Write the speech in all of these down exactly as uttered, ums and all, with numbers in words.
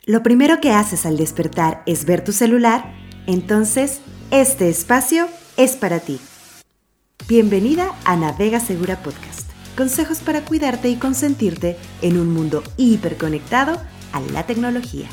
lo primero que haces al despertar es ver tu celular, entonces este espacio es para ti. Bienvenida a Navega Segura Podcast. Consejos para cuidarte y consentirte en un mundo hiperconectado a la tecnología.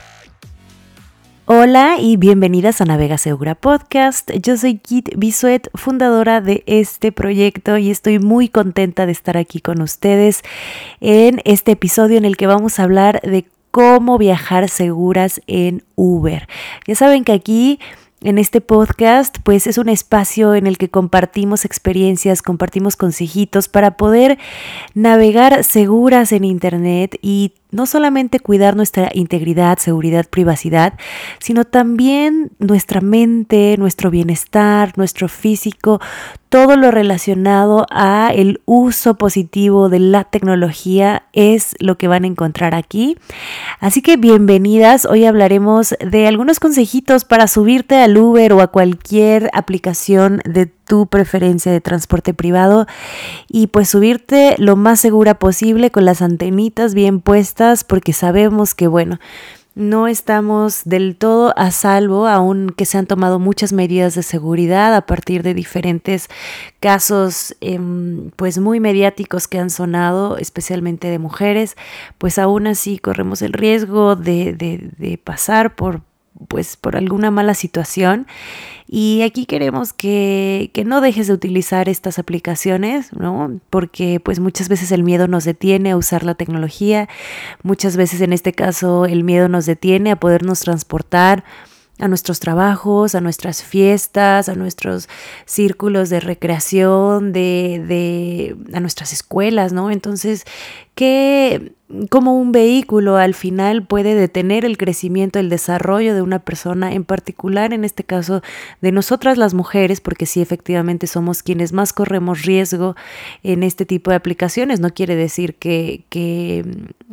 Hola y bienvenidas a Navega Segura Podcast. Yo soy Kit Bisuet, fundadora de este proyecto, y estoy muy contenta de estar aquí con ustedes en este episodio en el que vamos a hablar de cómo viajar seguras en Uber. Ya saben que aquí en este podcast pues es un espacio en el que compartimos experiencias, compartimos consejitos para poder navegar seguras en internet y no solamente cuidar nuestra integridad, seguridad, privacidad, sino también nuestra mente, nuestro bienestar, nuestro físico, todo lo relacionado a el uso positivo de la tecnología es lo que van a encontrar aquí. Así que bienvenidas, hoy hablaremos de algunos consejitos para subirte al Uber o a cualquier aplicación de tu preferencia de transporte privado y pues subirte lo más segura posible con las antenitas bien puestas, porque sabemos que bueno, no estamos del todo a salvo, aun que se han tomado muchas medidas de seguridad a partir de diferentes casos eh, pues muy mediáticos que han sonado, especialmente de mujeres, pues aún así corremos el riesgo de, de, de pasar por pues por alguna mala situación. Y aquí queremos que, que no dejes de utilizar estas aplicaciones, ¿no? Porque pues muchas veces el miedo nos detiene a usar la tecnología, muchas veces en este caso el miedo nos detiene a podernos transportar a nuestros trabajos, a nuestras fiestas, a nuestros círculos de recreación, de, de, a nuestras escuelas, ¿no? Entonces, ¿qué, cómo un vehículo al final puede detener el crecimiento, el desarrollo de una persona, en particular en este caso de nosotras las mujeres, porque sí, efectivamente somos quienes más corremos riesgo en este tipo de aplicaciones? No quiere decir que, que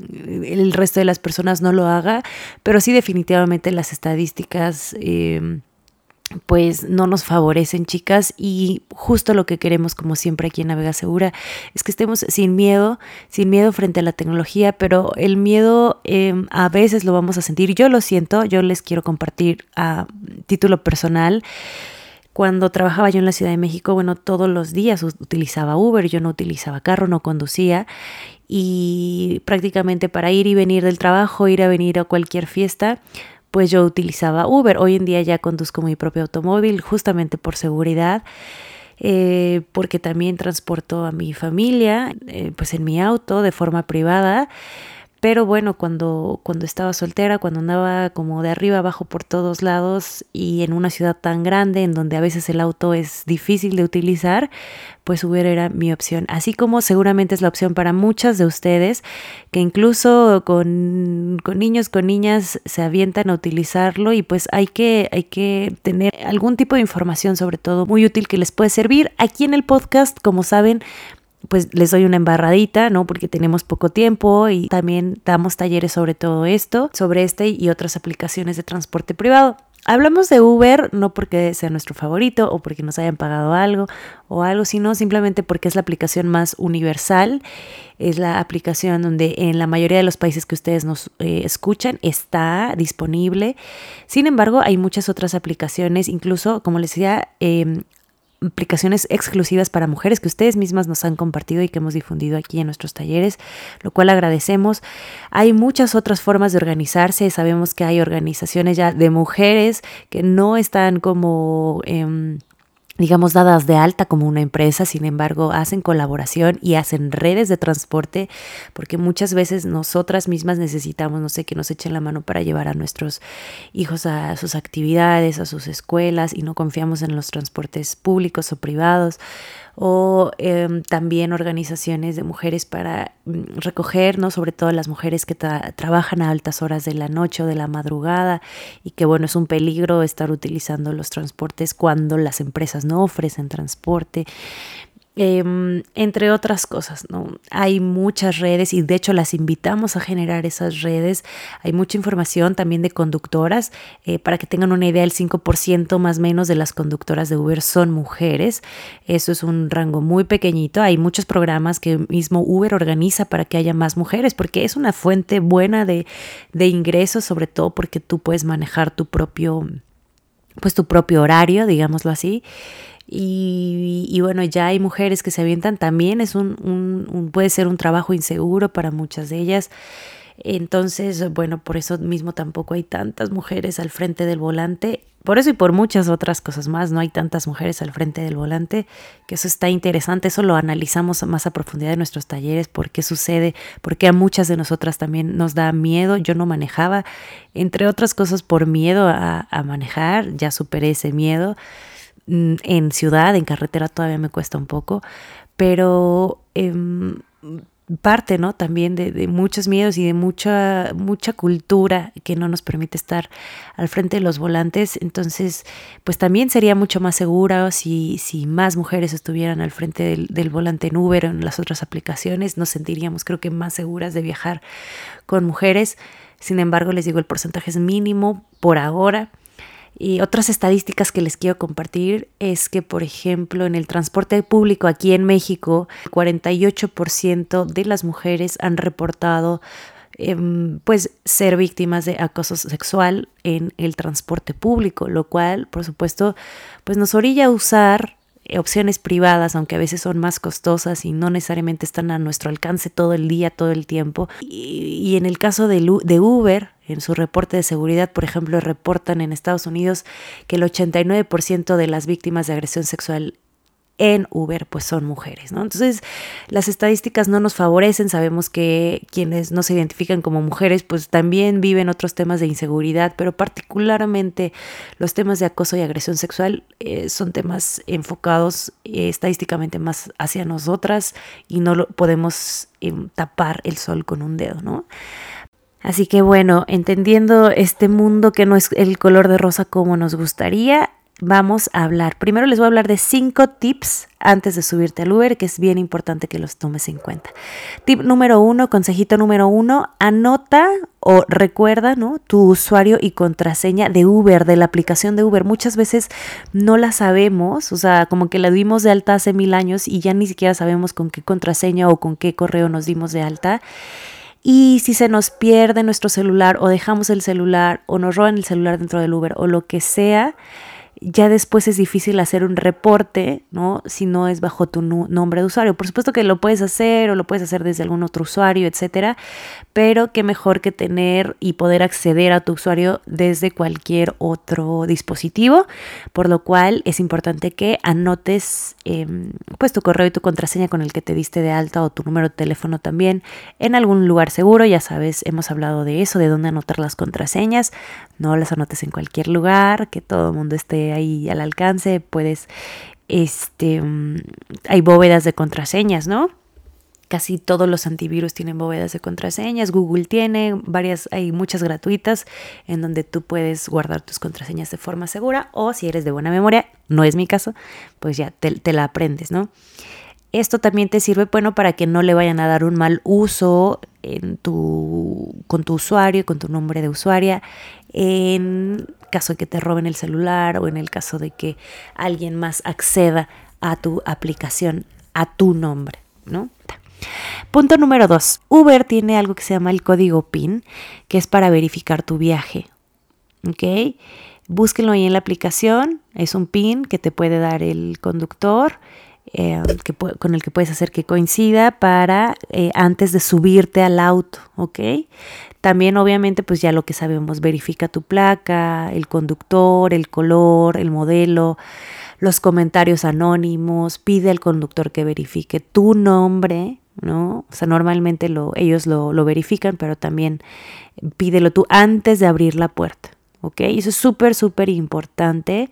el resto de las personas no lo haga, pero sí definitivamente las estadísticas Eh, pues no nos favorecen, chicas, y justo lo que queremos, como siempre aquí en Navega Segura, es que estemos sin miedo, sin miedo frente a la tecnología, pero el miedo eh, a veces lo vamos a sentir. Yo lo siento, yo les quiero compartir a título personal. Cuando trabajaba yo en la Ciudad de México, bueno, todos los días utilizaba Uber, yo no utilizaba carro, no conducía, y prácticamente para ir y venir del trabajo, ir a venir a cualquier fiesta, pues yo utilizaba Uber. Hoy en día ya conduzco mi propio automóvil justamente por seguridad, eh, porque también transporto a mi familia eh, pues en mi auto de forma privada. Pero bueno, cuando, cuando estaba soltera, cuando andaba como de arriba abajo por todos lados y en una ciudad tan grande en donde a veces el auto es difícil de utilizar, pues Uber era mi opción. Así como seguramente es la opción para muchas de ustedes que incluso con, con niños, con niñas se avientan a utilizarlo, y pues hay que, hay que tener algún tipo de información, sobre todo muy útil, que les puede servir. Aquí en el podcast, como saben, pues les doy una embarradita, ¿no? Porque tenemos poco tiempo y también damos talleres sobre todo esto, sobre este y otras aplicaciones de transporte privado. Hablamos de Uber no porque sea nuestro favorito o porque nos hayan pagado algo o algo, sino simplemente porque es la aplicación más universal. Es la aplicación donde en la mayoría de los países que ustedes nos eh, escuchan está disponible. Sin embargo, hay muchas otras aplicaciones, incluso, como les decía, eh, aplicaciones exclusivas para mujeres que ustedes mismas nos han compartido y que hemos difundido aquí en nuestros talleres, lo cual agradecemos. Hay muchas otras formas de organizarse. Sabemos que hay organizaciones ya de mujeres que no están como Eh, digamos, dadas de alta como una empresa, sin embargo, hacen colaboración y hacen redes de transporte, porque muchas veces nosotras mismas necesitamos, no sé, que nos echen la mano para llevar a nuestros hijos a sus actividades, a sus escuelas, y no confiamos en los transportes públicos o privados. O eh, también organizaciones de mujeres para mm, recoger, ¿no? Sobre todo las mujeres que tra- trabajan a altas horas de la noche o de la madrugada, y que bueno, es un peligro estar utilizando los transportes cuando las empresas no ofrecen transporte. Eh, entre otras cosas, ¿no? Hay muchas redes y de hecho las invitamos a generar esas redes. Hay mucha información también de conductoras. Eh, para que tengan una idea, el cinco por ciento más o menos de las conductoras de Uber son mujeres. Eso es un rango muy pequeñito. Hay muchos programas que mismo Uber organiza para que haya más mujeres, porque es una fuente buena de, de ingresos, sobre todo porque tú puedes manejar tu propio, pues tu propio horario, digámoslo así. Y, y bueno, ya hay mujeres que se avientan, también es un, un, un, puede ser un trabajo inseguro para muchas de ellas. Entonces, bueno, por eso mismo tampoco hay tantas mujeres al frente del volante. Por eso y por muchas otras cosas más, no hay tantas mujeres al frente del volante, que eso está interesante, eso lo analizamos más a profundidad en nuestros talleres, por qué sucede, porque a muchas de nosotras también nos da miedo. Yo no manejaba, entre otras cosas, por miedo a, a manejar, ya superé ese miedo. En ciudad, en carretera todavía me cuesta un poco, pero eh, parte, ¿no? También de, de muchos miedos y de mucha, mucha cultura que no nos permite estar al frente de los volantes. Entonces, pues también sería mucho más segura si, si más mujeres estuvieran al frente del, del volante en Uber o en las otras aplicaciones. Nos sentiríamos, creo que, más seguras de viajar con mujeres. Sin embargo, les digo, el porcentaje es mínimo por ahora. Y otras estadísticas que les quiero compartir es que, por ejemplo, en el transporte público aquí en México, el cuarenta y ocho por ciento de las mujeres han reportado eh, pues ser víctimas de acoso sexual en el transporte público, lo cual, por supuesto, pues nos orilla a usar opciones privadas, aunque a veces son más costosas y no necesariamente están a nuestro alcance todo el día, todo el tiempo. Y, y en el caso de, de Uber, en su reporte de seguridad, por ejemplo, reportan en Estados Unidos que el ochenta y nueve por ciento de las víctimas de agresión sexual en Uber pues son mujeres, ¿no? Entonces las estadísticas no nos favorecen. Sabemos que quienes no se identifican como mujeres pues también viven otros temas de inseguridad, pero particularmente los temas de acoso y agresión sexual eh, son temas enfocados eh, estadísticamente más hacia nosotras y no lo podemos eh, tapar el sol con un dedo, ¿no? Así que bueno, entendiendo este mundo que no es el color de rosa como nos gustaría, vamos a hablar. Primero les voy a hablar de cinco tips antes de subirte al Uber, que es bien importante que los tomes en cuenta. Tip número uno, consejito número uno, anota o recuerda, ¿no?, tu usuario y contraseña de Uber, de la aplicación de Uber. Muchas veces no la sabemos, o sea, como que la dimos de alta hace mil años y ya ni siquiera sabemos con qué contraseña o con qué correo nos dimos de alta. Y si se nos pierde nuestro celular o dejamos el celular o nos roban el celular dentro del Uber o lo que sea, ya después es difícil hacer un reporte, ¿no?, si no es bajo tu nu- nombre de usuario. Por supuesto que lo puedes hacer o lo puedes hacer desde algún otro usuario, etcétera, pero qué mejor que tener y poder acceder a tu usuario desde cualquier otro dispositivo, por lo cual es importante que anotes eh, pues tu correo y tu contraseña con el que te diste de alta o tu número de teléfono también en algún lugar seguro. Ya sabes, hemos hablado de eso, de dónde anotar las contraseñas. No las anotes en cualquier lugar, que todo el mundo esté ahí al alcance. Puedes, este, hay bóvedas de contraseñas, ¿no? Casi todos los antivirus tienen bóvedas de contraseñas. Google tiene varias, hay muchas gratuitas en donde tú puedes guardar tus contraseñas de forma segura, o si eres de buena memoria, no es mi caso, pues ya te, te la aprendes, ¿no? Esto también te sirve, bueno, para que no le vayan a dar un mal uso en tu, con tu usuario, con tu nombre de usuaria, en caso de que te roben el celular o en el caso de que alguien más acceda a tu aplicación a tu nombre, ¿no? Punto número dos. Uber tiene algo que se llama el código P I N, que es para verificar tu viaje, ¿ok? Búsquenlo ahí en la aplicación. Es un P I N que te puede dar el conductor, Eh, que, con el que puedes hacer que coincida para eh, antes de subirte al auto, ¿ok? También obviamente pues ya lo que sabemos, verifica tu placa, el conductor, el color, el modelo, los comentarios anónimos, pide al conductor que verifique tu nombre, ¿no? O sea, normalmente lo, ellos lo, lo verifican, pero también pídelo tú antes de abrir la puerta, ¿ok? Eso es súper, súper importante.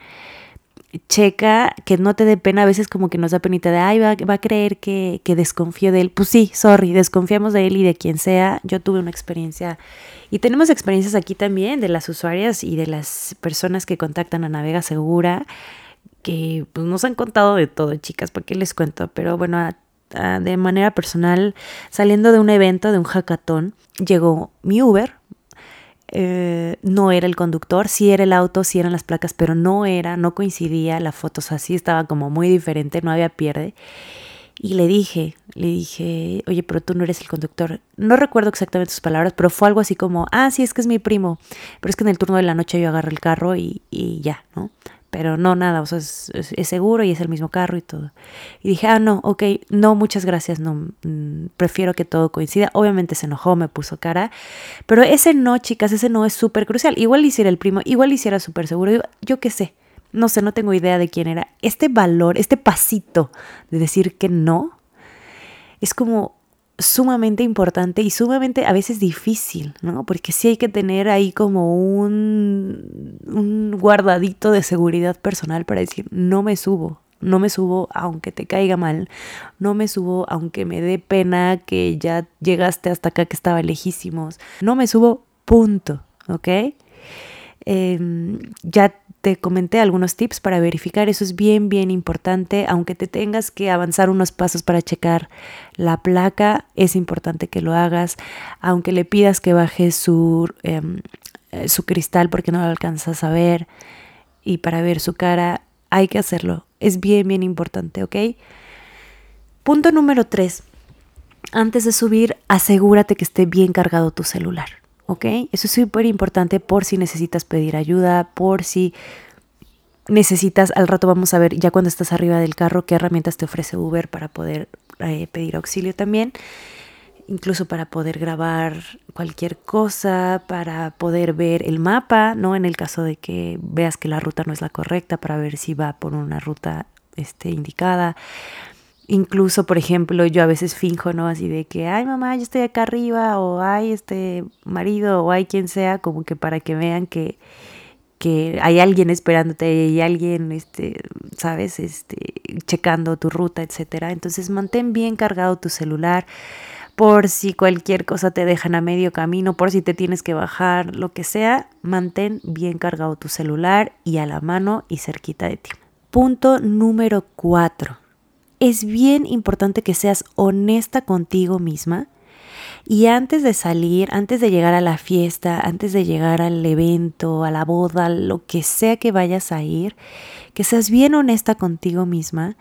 Checa que no te dé pena. A veces como que nos da penita de, ay, va, va a creer que, que desconfío de él. Pues sí, sorry, desconfiamos de él y de quien sea. Yo tuve una experiencia, y tenemos experiencias aquí también de las usuarias y de las personas que contactan a Navega Segura, que pues, nos han contado de todo, chicas, ¿para qué les cuento? Pero bueno, a, a, de manera personal, saliendo de un evento, de un hackathon, llegó mi Uber. Eh, no era el conductor, sí era el auto, sí eran las placas, pero no era, no coincidía, la foto, o sea, sí estaba como muy diferente, no había pierde. Y le dije, le dije, oye, pero tú no eres el conductor. No recuerdo exactamente sus palabras, pero fue algo así como, ah, sí, es que es mi primo, pero es que en el turno de la noche yo agarré el carro y, y ya, ¿no? Pero no, nada, o sea, es, es, es seguro y es el mismo carro y todo. Y dije, ah, no, ok, no, muchas gracias, no, mm, prefiero que todo coincida. Obviamente se enojó, me puso cara, pero ese no, chicas, ese no es súper crucial. Igual hiciera el primo, igual hiciera súper seguro, yo, yo qué sé, no sé, no tengo idea de quién era. Este valor, este pasito de decir que no, es como sumamente importante y sumamente a veces difícil, ¿no? Porque sí hay que tener ahí como un, un guardadito de seguridad personal para decir, no me subo, no me subo aunque te caiga mal, no me subo aunque me dé pena que ya llegaste hasta acá que estaba lejísimos, no me subo, punto, ¿ok? Eh, ya te comenté algunos tips para verificar, eso es bien, bien importante, aunque te tengas que avanzar unos pasos para checar la placa, es importante que lo hagas, aunque le pidas que baje su, eh, su cristal porque no lo alcanzas a ver y para ver su cara, hay que hacerlo, es bien, bien importante, ¿ok? Punto número tres, antes de subir, asegúrate que esté bien cargado tu celular. ¿Ok? Eso es súper importante por si necesitas pedir ayuda, por si necesitas, al rato vamos a ver ya cuando estás arriba del carro qué herramientas te ofrece Uber para poder eh, pedir auxilio también, incluso para poder grabar cualquier cosa, para poder ver el mapa, ¿no? En el caso de que veas que la ruta no es la correcta, para ver si va por una ruta este, indicada. Incluso, por ejemplo, yo a veces finjo, ¿no? Así de que, ay, mamá, yo estoy acá arriba, o ay, este marido, o ay, quien sea, como que para que vean que, que hay alguien esperándote, hay alguien, este, ¿sabes? Este, checando tu ruta, etcétera. Entonces, mantén bien cargado tu celular por si cualquier cosa te dejan a medio camino, por si te tienes que bajar, lo que sea, mantén bien cargado tu celular y a la mano y cerquita de ti. Punto número cuatro. Es bien importante que seas honesta contigo misma y antes de salir, antes de llegar a la fiesta, antes de llegar al evento, a la boda, lo que sea que vayas a ir, que seas bien honesta contigo misma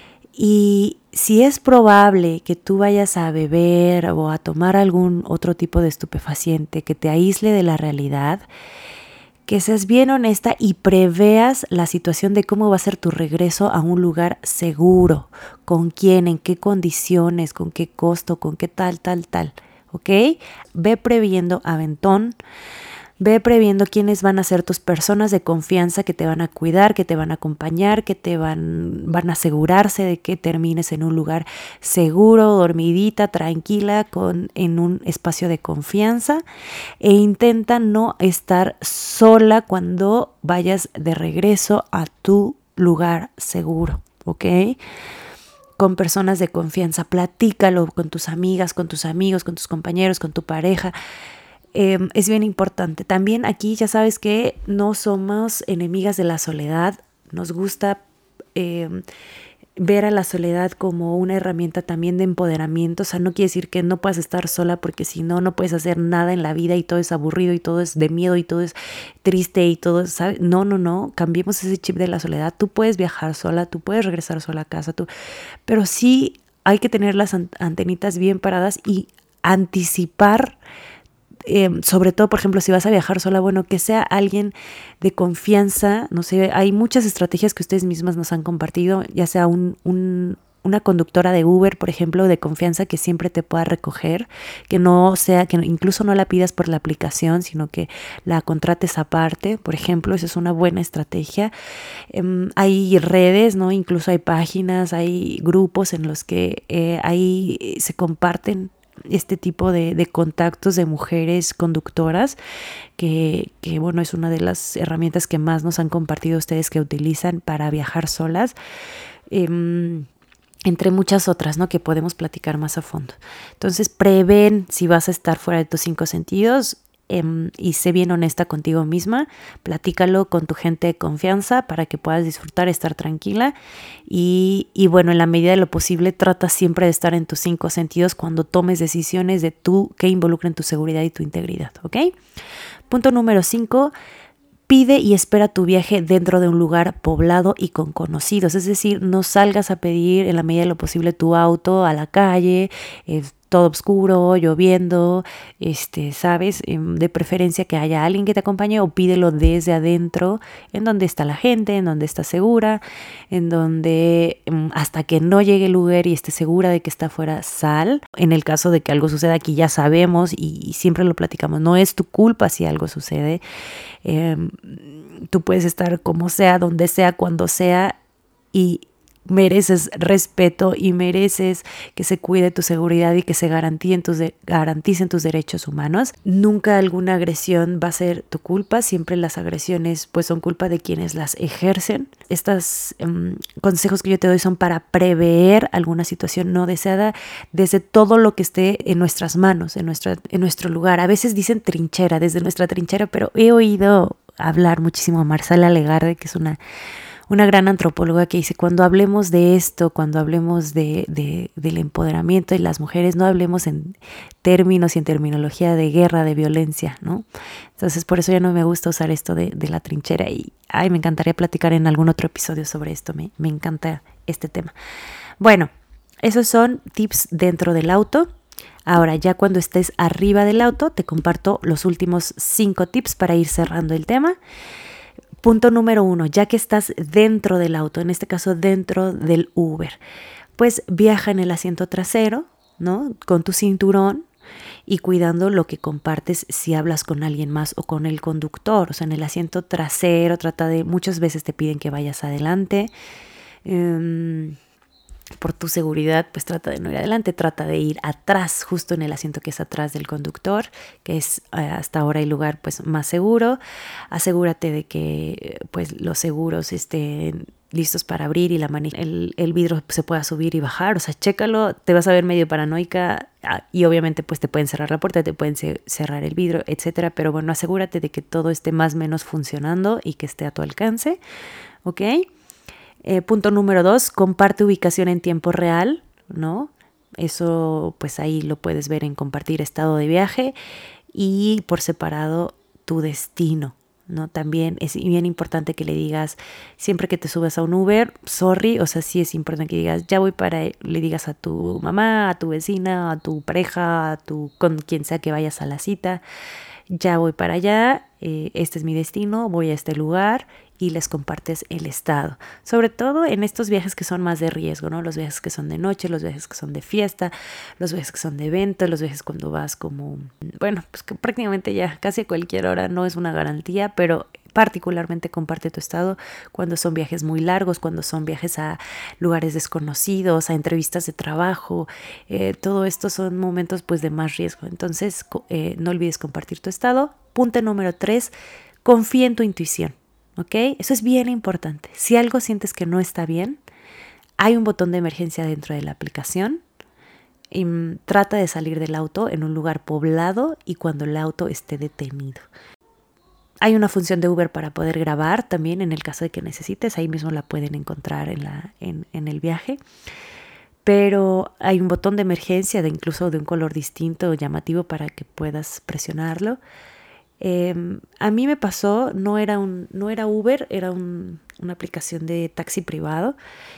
y si es probable que tú vayas a beber o a tomar algún otro tipo de estupefaciente que te aísle de la realidad, que seas bien honesta y preveas la situación de cómo va a ser tu regreso a un lugar seguro, con quién, en qué condiciones, con qué costo, con qué tal, tal, tal, ¿ok? Ve previendo aventón, ve previendo quiénes van a ser tus personas de confianza que te van a cuidar, que te van a acompañar, que te van, van a asegurarse de que termines en un lugar seguro, dormidita, tranquila, con, en un espacio de confianza e intenta no estar sola cuando vayas de regreso a tu lugar seguro, ¿ok? Con personas de confianza, platícalo con tus amigas, con tus amigos, con tus compañeros, con tu pareja. Eh, es bien importante. También aquí ya sabes que no somos enemigas de la soledad. Nos gusta eh, ver a la soledad como una herramienta también de empoderamiento. O sea, no quiere decir que no puedas estar sola porque si no, no puedes hacer nada en la vida y todo es aburrido y todo es de miedo y todo es triste y todo es, ¿sabes? No, no, no. Cambiemos ese chip de la soledad. Tú puedes viajar sola, tú puedes regresar sola a casa, tú, pero sí hay que tener las antenitas bien paradas y anticipar. Eh, sobre todo, por ejemplo, si vas a viajar sola, bueno, que sea alguien de confianza, no sé, hay muchas estrategias que ustedes mismas nos han compartido, ya sea un, un, una conductora de Uber, por ejemplo, de confianza que siempre te pueda recoger, que no sea, que incluso no la pidas por la aplicación, sino que la contrates aparte, por ejemplo, esa es una buena estrategia. Eh, hay redes, ¿no? Incluso hay páginas, hay grupos en los que eh, ahí se comparten este tipo de, de contactos de mujeres conductoras que, que bueno, es una de las herramientas que más nos han compartido ustedes que utilizan para viajar solas, eh, entre muchas otras, ¿no? Que podemos platicar más a fondo. Entonces prevén si vas a estar fuera de tus cinco sentidos, eh, y sé bien honesta contigo misma, platícalo con tu gente de confianza para que puedas disfrutar, estar tranquila y, y bueno, en la medida de lo posible trata siempre de estar en tus cinco sentidos cuando tomes decisiones de tú que involucren tu seguridad y tu integridad, ¿ok? Punto número cinco. Pide y espera tu viaje dentro de un lugar poblado y con conocidos. Es decir, no salgas a pedir en la medida de lo posible tu auto a la calle, eh, todo oscuro, lloviendo, este, ¿sabes? De preferencia que haya alguien que te acompañe o pídelo desde adentro, en donde está la gente, en donde está segura, en donde hasta que no llegue el lugar y esté segura de que está afuera, sal. En el caso de que algo suceda aquí ya sabemos y, y siempre lo platicamos, no es tu culpa si algo sucede. Eh, tú puedes estar como sea, donde sea, cuando sea y mereces respeto y mereces que se cuide tu seguridad y que se garanticen tus, de, garanticen tus derechos humanos. Nunca alguna agresión va a ser tu culpa, siempre las agresiones pues son culpa de quienes las ejercen. Estos um, consejos que yo te doy son para prever alguna situación no deseada desde todo lo que esté en nuestras manos, en, nuestra, en nuestro lugar. A veces dicen trinchera, desde nuestra trinchera, pero he oído hablar muchísimo a Marcela Legarde, que es una Una gran antropóloga que dice, cuando hablemos de esto, cuando hablemos de, de, del empoderamiento de las mujeres, no hablemos en términos y en terminología de guerra, de violencia, ¿no? Entonces, por eso ya no me gusta usar esto de, de la trinchera y ay, me encantaría platicar en algún otro episodio sobre esto, me, me encanta este tema. Bueno, esos son tips dentro del auto. Ahora, ya cuando estés arriba del auto, te comparto los últimos cinco tips para ir cerrando el tema. Punto número uno, ya que estás dentro del auto, en este caso dentro del Uber, pues viaja en el asiento trasero, ¿no? Con tu cinturón y cuidando lo que compartes si hablas con alguien más o con el conductor. O sea, en el asiento trasero trata de, muchas veces te piden que vayas adelante. Um, por tu seguridad, pues trata de no ir adelante, trata de ir atrás, justo en el asiento que es atrás del conductor, que es eh, hasta ahora el lugar pues más seguro. Asegúrate de que pues los seguros estén listos para abrir y la mani- el, el vidrio se pueda subir y bajar, o sea, chécalo, te vas a ver medio paranoica y obviamente pues te pueden cerrar la puerta, te pueden ce- cerrar el vidrio, etcétera, pero bueno, asegúrate de que todo esté más o menos funcionando y que esté a tu alcance, ¿ok? Eh, punto número dos, comparte ubicación en tiempo real, ¿no? Eso pues ahí lo puedes ver en compartir estado de viaje y por separado tu destino, ¿no? También es bien importante que le digas, siempre que te subas a un Uber, sorry, o sea, sí es importante que digas, ya voy para, le digas a tu mamá, a tu vecina, a tu pareja, a tu, con quien sea que vayas a la cita, ya voy para allá, eh, este es mi destino, voy a este lugar y les compartes el estado. Sobre todo en estos viajes que son más de riesgo, ¿no? Los viajes que son de noche, los viajes que son de fiesta, los viajes que son de evento, los viajes cuando vas como, bueno, pues que prácticamente ya casi a cualquier hora, no es una garantía, pero particularmente comparte tu estado cuando son viajes muy largos, cuando son viajes a lugares desconocidos, a entrevistas de trabajo, eh, todo esto son momentos pues de más riesgo. Entonces eh, no olvides compartir tu estado. Punto número tres, confía en tu intuición, ¿ok? Eso es bien importante. Si algo sientes que no está bien, hay un botón de emergencia dentro de la aplicación. Y trata de salir del auto en un lugar poblado y cuando el auto esté detenido. Hay una función de Uber para poder grabar también en el caso de que necesites. Ahí mismo la pueden encontrar en, la, en, en el viaje. Pero hay un botón de emergencia de incluso de un color distinto o llamativo para que puedas presionarlo. Eh, a mí me pasó, no era, un, no era Uber, era un, una aplicación de taxi privado.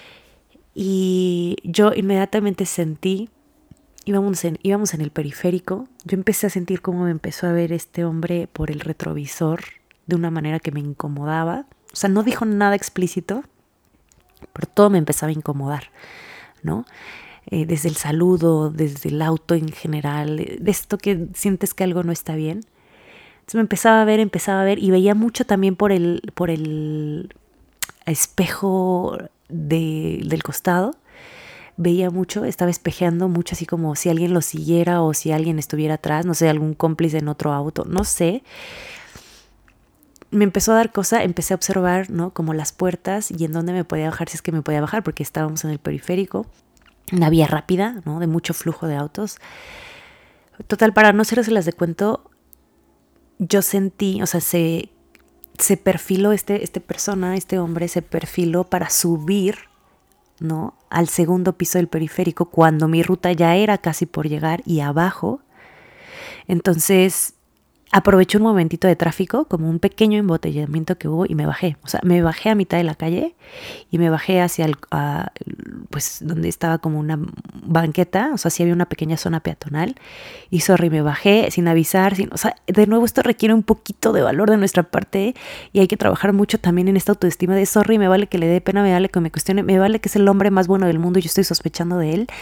Y yo inmediatamente sentí, íbamos en, íbamos en el periférico, yo empecé a sentir cómo me empezó a ver este hombre por el retrovisor de una manera que me incomodaba. O sea, no dijo nada explícito, pero todo me empezaba a incomodar, ¿no? Eh, desde el saludo, desde el auto en general, de esto que sientes que algo no está bien. Entonces me empezaba a ver, empezaba a ver y veía mucho también por el, por el espejo de, del costado. Veía mucho, estaba espejeando mucho, así como si alguien lo siguiera o si alguien estuviera atrás, no sé, algún cómplice en otro auto, no sé. Me empezó a dar cosa, empecé a observar, ¿no? Como las puertas y en dónde me podía bajar, si es que me podía bajar, porque estábamos en el periférico, una vía rápida, ¿no? De mucho flujo de autos. Total, para no hacerse las de cuento, yo sentí, o sea, se, se perfiló este, este persona, este hombre se perfiló para subir, ¿no?, al segundo piso del periférico cuando mi ruta ya era casi por llegar y abajo. Entonces aproveché un momentito de tráfico, como un pequeño embotellamiento que hubo, y me bajé. O sea, me bajé a mitad de la calle y me bajé hacia el, a, pues donde estaba como una banqueta. O sea, sí había una pequeña zona peatonal. Y sorry, me bajé sin avisar. Sin, o sea, de nuevo, esto requiere un poquito de valor de nuestra parte y hay que trabajar mucho también en esta autoestima de sorry, me vale que le dé pena, me vale que me cuestione, me vale que es el hombre más bueno del mundo y yo estoy sospechando de él.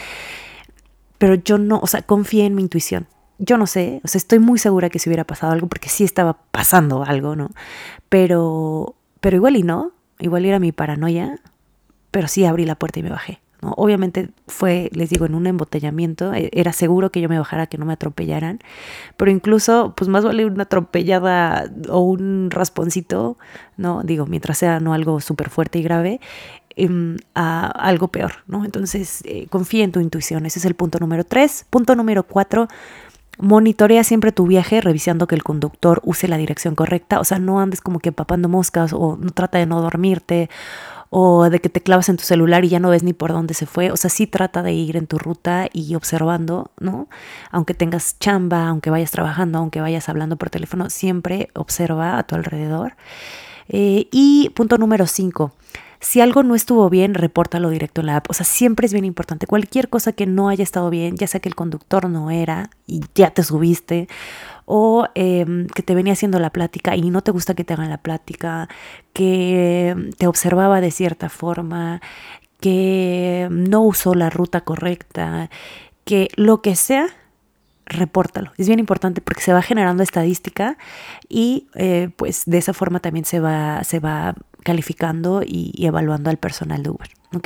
Pero yo no, o sea, confié en mi intuición. Yo no sé, o sea, estoy muy segura que si hubiera pasado algo, porque sí estaba pasando algo, ¿no? Pero, pero igual y no, igual era mi paranoia, pero sí abrí la puerta y me bajé, ¿no? Obviamente fue, les digo, en un embotellamiento, era seguro que yo me bajara, que no me atropellaran, pero incluso, pues más vale una atropellada o un rasponcito, ¿no? Digo, mientras sea no algo súper fuerte y grave, eh, a algo peor, ¿no? Entonces, eh, confía en tu intuición, ese es el punto número tres. Punto número cuatro, monitorea siempre tu viaje revisando que el conductor use la dirección correcta. O sea, no andes como que papando moscas o no trata de no dormirte o de que te clavas en tu celular y ya no ves ni por dónde se fue. O sea, sí trata de ir en tu ruta y observando, ¿no? Aunque tengas chamba, aunque vayas trabajando, aunque vayas hablando por teléfono, siempre observa a tu alrededor. Eh, y punto número cinco. Si algo no estuvo bien, repórtalo directo en la app. O sea, siempre es bien importante. Cualquier cosa que no haya estado bien, ya sea que el conductor no era y ya te subiste, o eh, que te venía haciendo la plática y no te gusta que te hagan la plática, que te observaba de cierta forma, que no usó la ruta correcta, que lo que sea, repórtalo. Es bien importante porque se va generando estadística y eh, pues de esa forma también se va, se va calificando y, y evaluando al personal de Uber, ¿ok?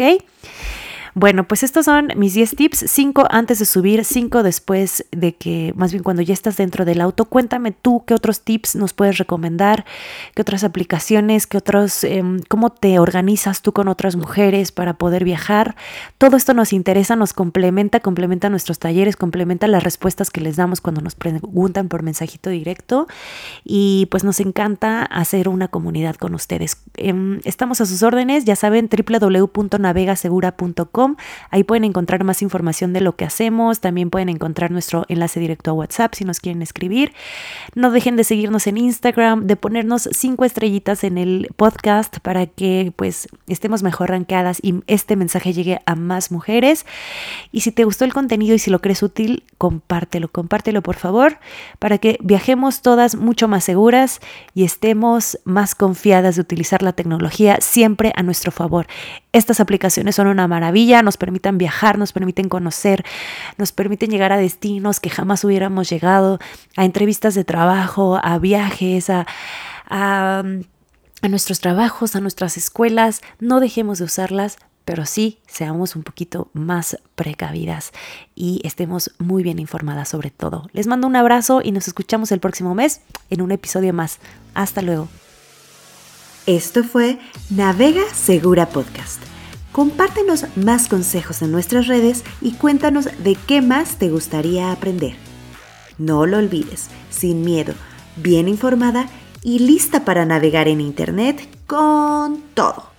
Bueno, pues estos son mis diez tips, cinco antes de subir, cinco después de que, más bien cuando ya estás dentro del auto. Cuéntame tú qué otros tips nos puedes recomendar, qué otras aplicaciones, qué otros, eh, cómo te organizas tú con otras mujeres para poder viajar. Todo esto nos interesa, nos complementa, complementa nuestros talleres, complementa las respuestas que les damos cuando nos preguntan por mensajito directo y pues nos encanta hacer una comunidad con ustedes. Eh, estamos a sus órdenes, ya saben, doble u doble u doble u punto navega segura punto com. Ahí pueden encontrar más información de lo que hacemos. También pueden encontrar nuestro enlace directo a WhatsApp si nos quieren escribir. No dejen de seguirnos en Instagram, de ponernos cinco estrellitas en el podcast para que pues estemos mejor rankeadas y este mensaje llegue a más mujeres. Y si te gustó el contenido y si lo crees útil, compártelo, compártelo por favor, para que viajemos todas mucho más seguras y estemos más confiadas de utilizar la tecnología siempre a nuestro favor. Estas aplicaciones son una maravilla, nos permiten viajar, nos permiten conocer, nos permiten llegar a destinos que jamás hubiéramos llegado, a entrevistas de trabajo, a viajes, a, a, a nuestros trabajos, a nuestras escuelas. No dejemos de usarlas, pero sí seamos un poquito más precavidas y estemos muy bien informadas sobre todo. Les mando un abrazo y nos escuchamos el próximo mes en un episodio más. Hasta luego. Esto fue Navega Segura Podcast. Compártenos más consejos en nuestras redes y cuéntanos de qué más te gustaría aprender. No lo olvides, sin miedo, bien informada y lista para navegar en Internet con todo.